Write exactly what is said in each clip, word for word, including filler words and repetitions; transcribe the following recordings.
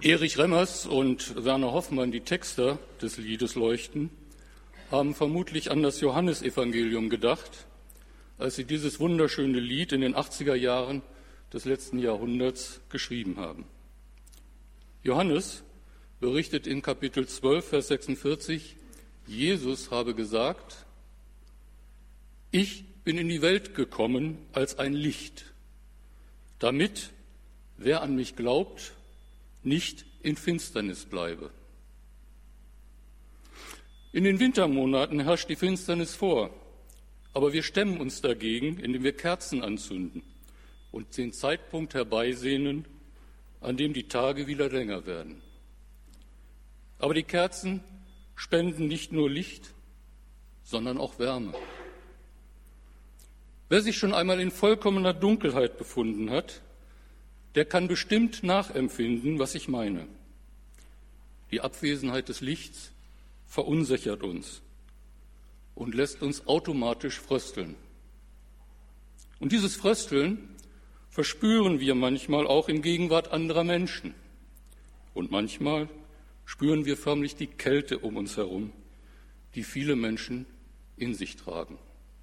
Erich Remmers und Werner Hoffmann, die Texter des Liedes Leuchten, haben vermutlich an das Johannesevangelium gedacht, als sie dieses wunderschöne Lied in den achtziger Jahren des letzten Jahrhunderts geschrieben haben. Johannes berichtet in Kapitel zwölf, Vers sechsundvierzig, Jesus habe gesagt, ich bin in die Welt gekommen als ein Licht, damit, wer an mich glaubt, nicht in Finsternis bleibe. In den Wintermonaten herrscht die Finsternis vor, aber wir stemmen uns dagegen, indem wir Kerzen anzünden und den Zeitpunkt herbeisehnen, an dem die Tage wieder länger werden. Aber die Kerzen spenden nicht nur Licht, sondern auch Wärme. Wer sich schon einmal in vollkommener Dunkelheit befunden hat, der kann bestimmt nachempfinden, was ich meine. Die Abwesenheit des Lichts verunsichert uns und lässt uns automatisch frösteln. Und dieses Frösteln verspüren wir manchmal auch in Gegenwart anderer Menschen. Und manchmal spüren wir förmlich die Kälte um uns herum, die viele Menschen in sich tragen.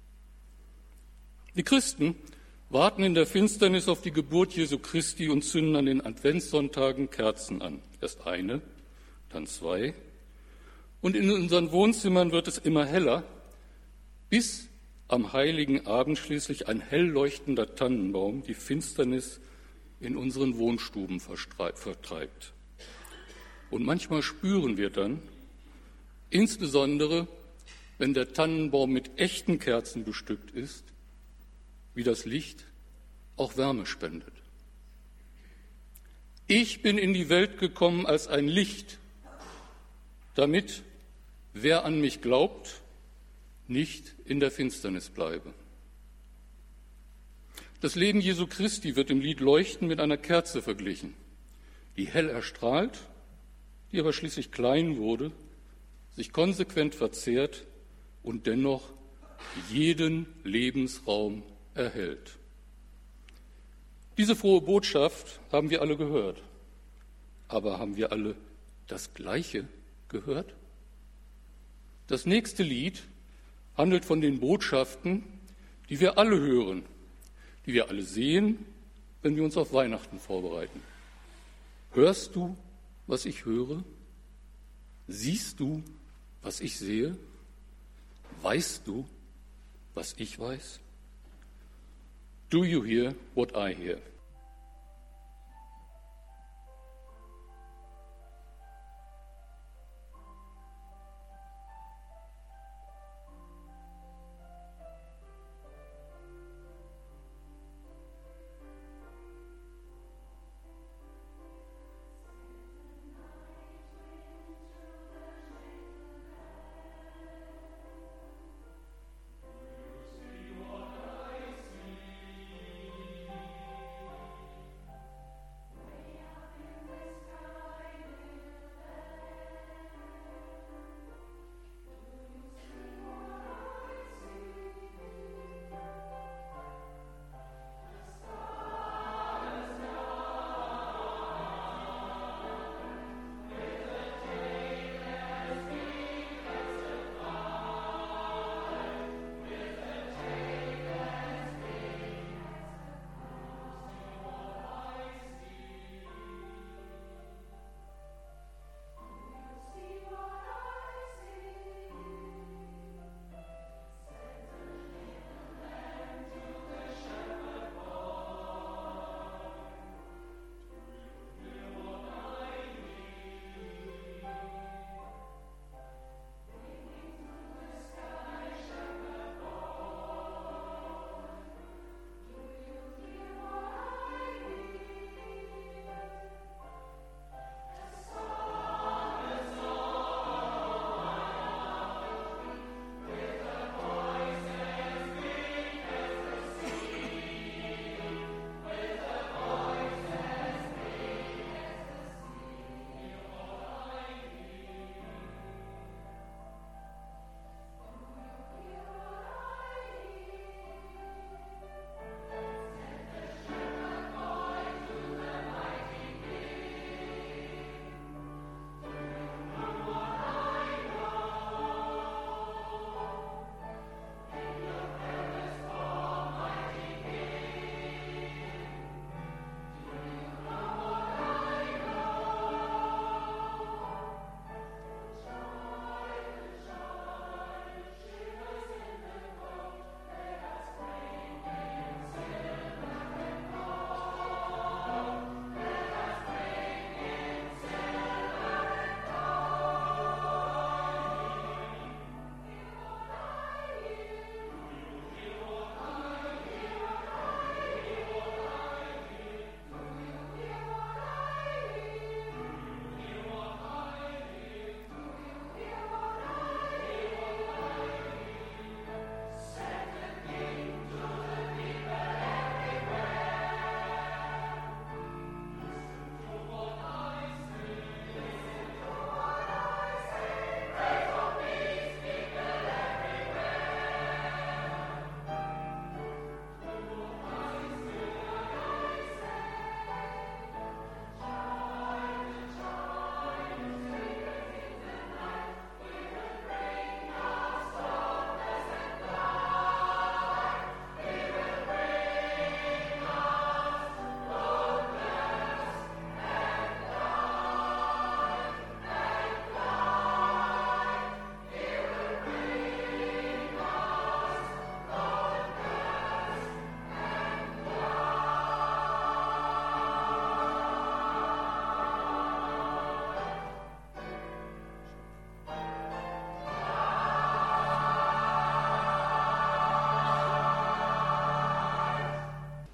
Die Christen warten in der Finsternis auf die Geburt Jesu Christi und zünden an den Adventssonntagen Kerzen an. Erst eine, dann zwei. Und in unseren Wohnzimmern wird es immer heller, bis am heiligen Abend schließlich ein hell leuchtender Tannenbaum die Finsternis in unseren Wohnstuben vertreibt. Und manchmal spüren wir dann, insbesondere wenn der Tannenbaum mit echten Kerzen bestückt ist, wie das Licht auch Wärme spendet. Ich bin in die Welt gekommen als ein Licht, damit, wer an mich glaubt, nicht in der Finsternis bleibe. Das Leben Jesu Christi wird im Lied Leuchten mit einer Kerze verglichen, die hell erstrahlt, die aber schließlich klein wurde, sich konsequent verzehrt und dennoch jeden Lebensraum erhält. Diese frohe Botschaft haben wir alle gehört. Aber haben wir alle das Gleiche gehört? Das nächste Lied handelt von den Botschaften, die wir alle hören, die wir alle sehen, wenn wir uns auf Weihnachten vorbereiten. Hörst du, was ich höre? Siehst du, was ich sehe? Weißt du, was ich weiß? Do you hear what I hear?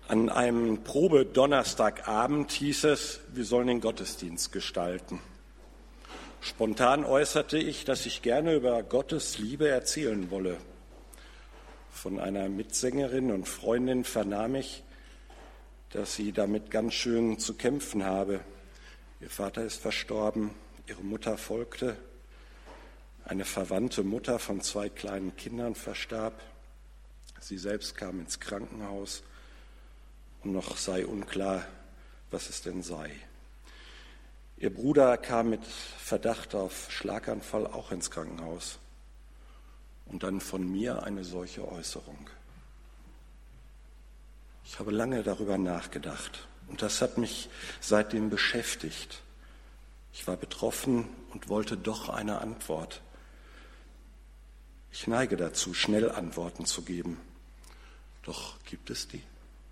An einem Probe-Donnerstagabend hieß es, wir sollen den Gottesdienst gestalten. Spontan äußerte ich, dass ich gerne über Gottes Liebe erzählen wolle. Von einer Mitsängerin und Freundin vernahm ich, dass sie damit ganz schön zu kämpfen habe. Ihr Vater ist verstorben, ihre Mutter folgte, eine verwandte Mutter von zwei kleinen Kindern verstarb. Sie selbst kam ins Krankenhaus und noch sei unklar, was es denn sei. Ihr Bruder kam mit Verdacht auf Schlaganfall auch ins Krankenhaus. Und dann von mir eine solche Äußerung. Ich habe lange darüber nachgedacht und das hat mich seitdem beschäftigt. Ich war betroffen und wollte doch eine Antwort. Ich neige dazu, schnell Antworten zu geben. Doch gibt es die?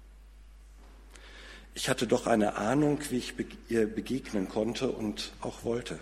Ich hatte doch eine Ahnung, wie ich ihr begegnen konnte und auch wollte.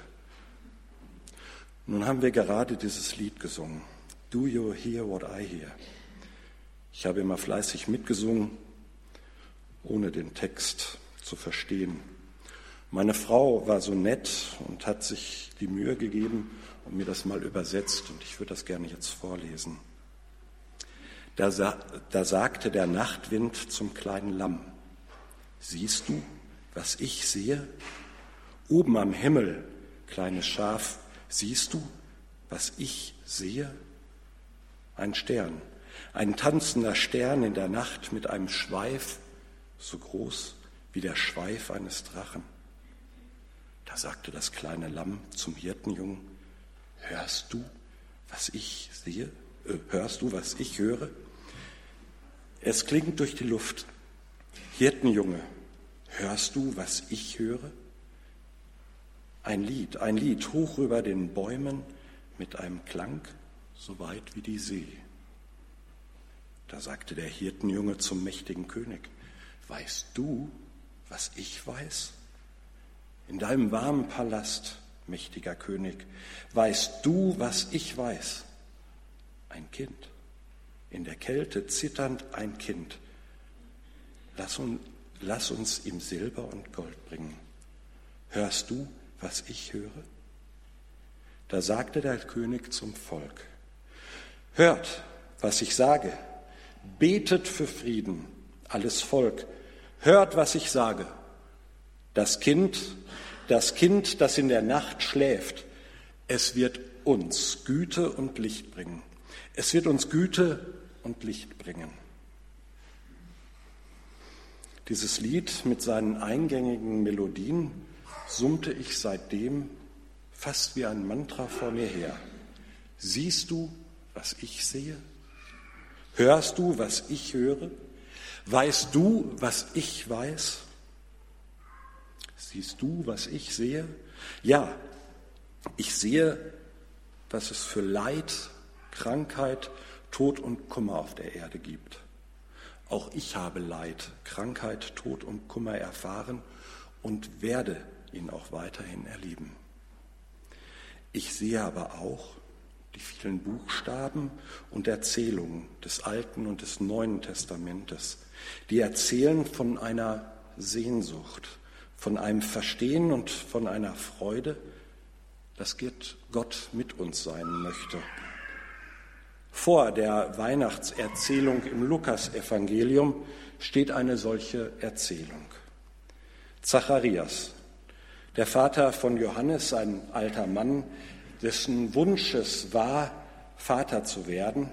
Nun haben wir gerade dieses Lied gesungen. Do you hear what I hear? Ich habe immer fleißig mitgesungen, ohne den Text zu verstehen. Meine Frau war so nett und hat sich die Mühe gegeben und mir das mal übersetzt und ich würde das gerne jetzt vorlesen. Da, sa- da sagte der Nachtwind zum kleinen Lamm: Siehst du, was ich sehe? Oben am Himmel, kleines Schaf, siehst du, was ich sehe? Ein Stern, ein tanzender Stern in der Nacht mit einem Schweif, so groß wie der Schweif eines Drachen. Da sagte das kleine Lamm zum Hirtenjungen: Hörst du, was ich sehe? Äh, hörst du, was ich höre? Es klingt durch die Luft: Hirtenjunge, hörst du, was ich höre? Ein Lied, ein Lied hoch über den Bäumen mit einem Klang, so weit wie die See. Da sagte der Hirtenjunge zum mächtigen König: Weißt du, was ich weiß? In deinem warmen Palast, mächtiger König, weißt du, was ich weiß? Ein Kind, in der Kälte zitternd ein Kind. Lass uns, lass uns ihm Silber und Gold bringen. Hörst du, was ich höre? Da sagte der König zum Volk: Hört, was ich sage. Betet für Frieden, alles Volk. Hört, was ich sage. Das Kind, das Kind, das in der Nacht schläft, es wird uns Güte und Licht bringen. Es wird uns Güte und Licht bringen. Dieses Lied mit seinen eingängigen Melodien summte ich seitdem fast wie ein Mantra vor mir her. Siehst du, was ich sehe? Hörst du, was ich höre? Weißt du, was ich weiß? Siehst du, was ich sehe? Ja, ich sehe, was es für Leid, Krankheit, Tod und Kummer auf der Erde gibt. Auch ich habe Leid, Krankheit, Tod und Kummer erfahren und werde ihn auch weiterhin erleben. Ich sehe aber auch die vielen Buchstaben und Erzählungen des Alten und des Neuen Testamentes, die erzählen von einer Sehnsucht, von einem Verstehen und von einer Freude, dass Gott mit uns sein möchte. Vor der Weihnachtserzählung im Lukasevangelium steht eine solche Erzählung. Zacharias, der Vater von Johannes, ein alter Mann, dessen Wunsch es war, Vater zu werden.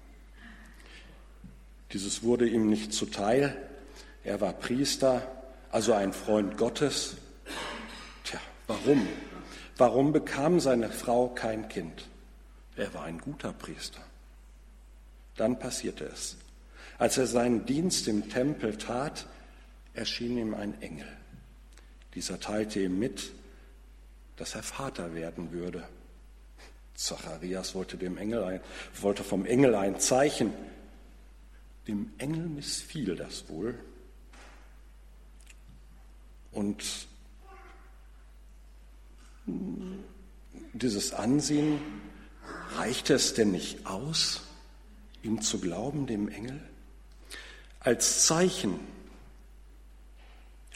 Dieses wurde ihm nicht zuteil. Er war Priester, also ein Freund Gottes. Tja, warum? Warum bekam seine Frau kein Kind? Er war ein guter Priester. Dann passierte es. Als er seinen Dienst im Tempel tat, erschien ihm ein Engel. Dieser teilte ihm mit, dass er Vater werden würde. Zacharias wollte, dem Engel ein, wollte vom Engel ein Zeichen. Dem Engel missfiel das wohl. Und dieses Ansehen, reichte es denn nicht aus, ihm zu glauben, dem Engel? Als Zeichen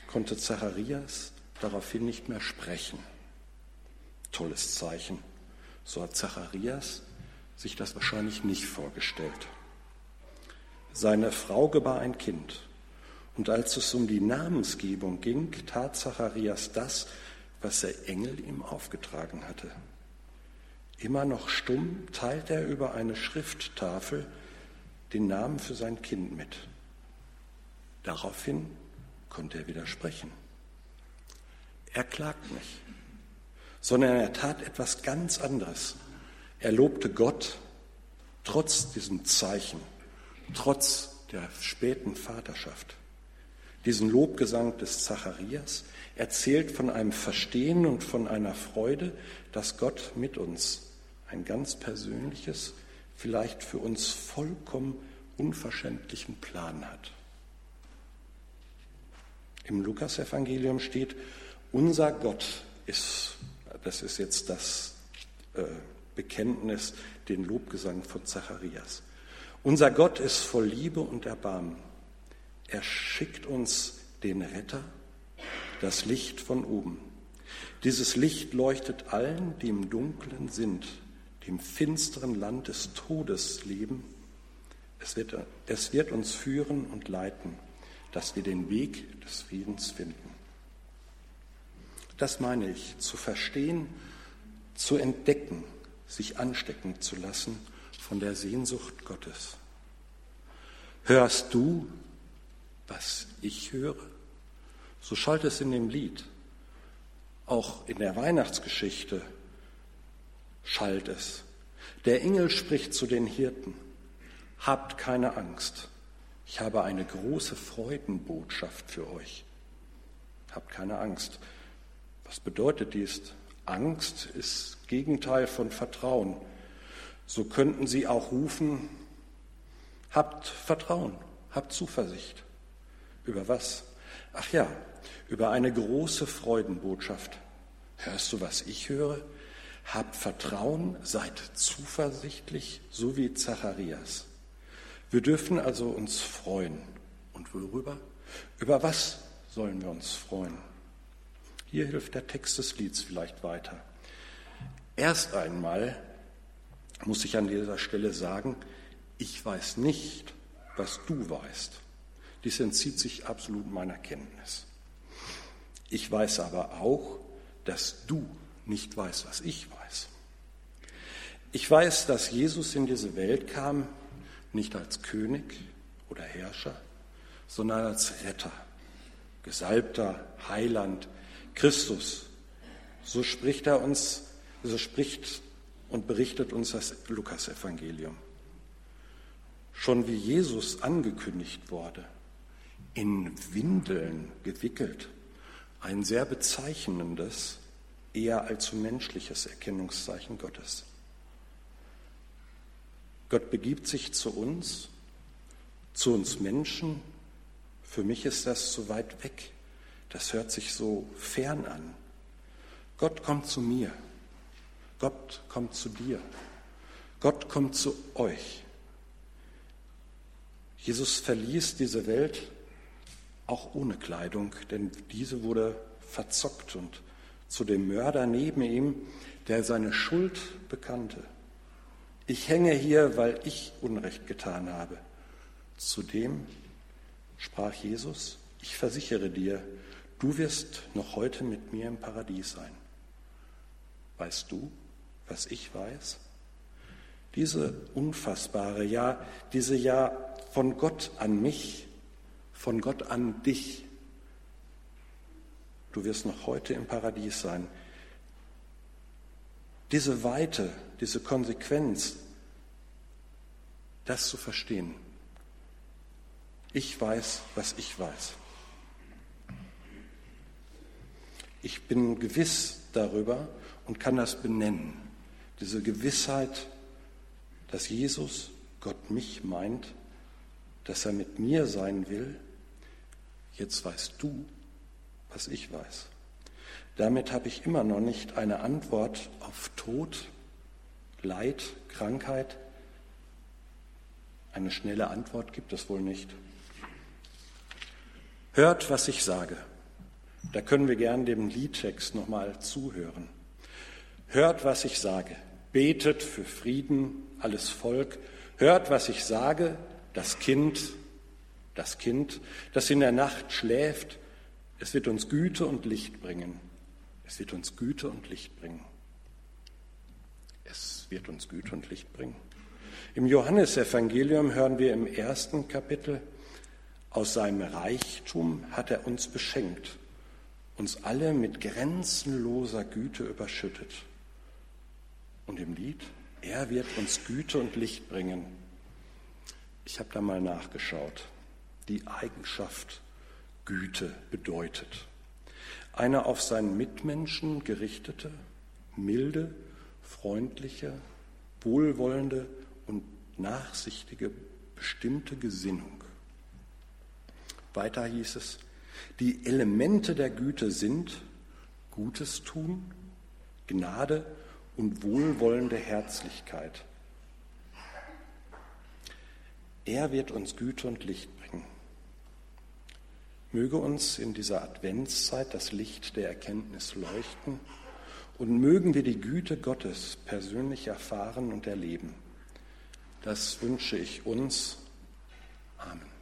konnte Zacharias daraufhin nicht mehr sprechen. Tolles Zeichen. So hat Zacharias sich das wahrscheinlich nicht vorgestellt. Seine Frau gebar ein Kind. Und als es um die Namensgebung ging, tat Zacharias das, was der Engel ihm aufgetragen hatte. Immer noch stumm teilt er über eine Schrifttafel den Namen für sein Kind mit. Daraufhin konnte er widersprechen. Er klagt nicht, sondern er tat etwas ganz anderes. Er lobte Gott trotz diesem Zeichen, trotz der späten Vaterschaft. Diesen Lobgesang des Zacharias erzählt von einem Verstehen und von einer Freude, dass Gott mit uns ein ganz persönliches, vielleicht für uns vollkommen unverständlichen Plan hat. Im Lukasevangelium steht, unser Gott ist, das ist jetzt das äh, Bekenntnis, den Lobgesang von Zacharias. Unser Gott ist voll Liebe und Erbarmen. Er schickt uns den Retter, das Licht von oben. Dieses Licht leuchtet allen, die im Dunklen sind, die im finsteren Land des Todes leben. Es wird, es wird uns führen und leiten, dass wir den Weg des Friedens finden. Das meine ich, zu verstehen, zu entdecken, sich anstecken zu lassen von der Sehnsucht Gottes. Hörst du, was ich höre? So schallt es in dem Lied. Auch in der Weihnachtsgeschichte schallt es. Der Engel spricht zu den Hirten: Habt keine Angst, ich habe eine große Freudenbotschaft für euch. Habt keine Angst. Was bedeutet dies? Angst ist Gegenteil von Vertrauen. So könnten sie auch rufen: Habt Vertrauen, habt Zuversicht. Über was? Ach ja, über eine große Freudenbotschaft. Hörst du, was ich höre? Habt Vertrauen, seid zuversichtlich, so wie Zacharias. Wir dürfen also uns freuen. Und worüber? Über was sollen wir uns freuen? Hier hilft der Text des Lieds vielleicht weiter. Erst einmal muss ich an dieser Stelle sagen, ich weiß nicht, was du weißt. Dies entzieht sich absolut meiner Kenntnis. Ich weiß aber auch, dass du nicht weißt, was ich weiß. Ich weiß, dass Jesus in diese Welt kam, nicht als König oder Herrscher, sondern als Retter, Gesalbter, Heiland, Christus. So spricht er uns, so spricht und berichtet uns das Lukasevangelium. Schon wie Jesus angekündigt wurde, in Windeln gewickelt, ein sehr bezeichnendes, eher allzu menschliches Erkennungszeichen Gottes. Gott begibt sich zu uns, zu uns Menschen. Für mich ist das so weit weg. Das hört sich so fern an. Gott kommt zu mir. Gott kommt zu dir. Gott kommt zu euch. Jesus verließ diese Welt auch ohne Kleidung, denn diese wurde verzockt und zu dem Mörder neben ihm, der seine Schuld bekannte. Ich hänge hier, weil ich Unrecht getan habe. Zudem sprach Jesus: Ich versichere dir, du wirst noch heute mit mir im Paradies sein. Weißt du, was ich weiß? Diese unfassbare, ja, diese ja von Gott an mich, von Gott an dich. Du wirst noch heute im Paradies sein. Diese Weite, diese Konsequenz, das zu verstehen. Ich weiß, was ich weiß. Ich bin gewiss darüber und kann das benennen. Diese Gewissheit, dass Jesus, Gott, mich meint, dass er mit mir sein will. Jetzt weißt du, was ich weiß. Damit habe ich immer noch nicht eine Antwort auf Tod, Leid, Krankheit. Eine schnelle Antwort gibt es wohl nicht. Hört, was ich sage. Da können wir gern dem Liedtext nochmal zuhören. Hört, was ich sage, betet für Frieden, alles Volk. Hört, was ich sage, das Kind, das Kind, das in der Nacht schläft, es wird uns Güte und Licht bringen. Es wird uns Güte und Licht bringen. Es wird uns Güte und Licht bringen. Im Johannesevangelium hören wir im ersten Kapitel, aus seinem Reichtum hat er uns beschenkt, uns alle mit grenzenloser Güte überschüttet. Und im Lied, er wird uns Güte und Licht bringen. Ich habe da mal nachgeschaut. Die Eigenschaft Güte bedeutet eine auf seinen Mitmenschen gerichtete, milde, freundliche, wohlwollende und nachsichtige, bestimmte Gesinnung. Weiter hieß es, die Elemente der Güte sind Gutes tun, Gnade und wohlwollende Herzlichkeit. Er wird uns Güte und Licht bringen. Möge uns in dieser Adventszeit das Licht der Erkenntnis leuchten und mögen wir die Güte Gottes persönlich erfahren und erleben. Das wünsche ich uns. Amen.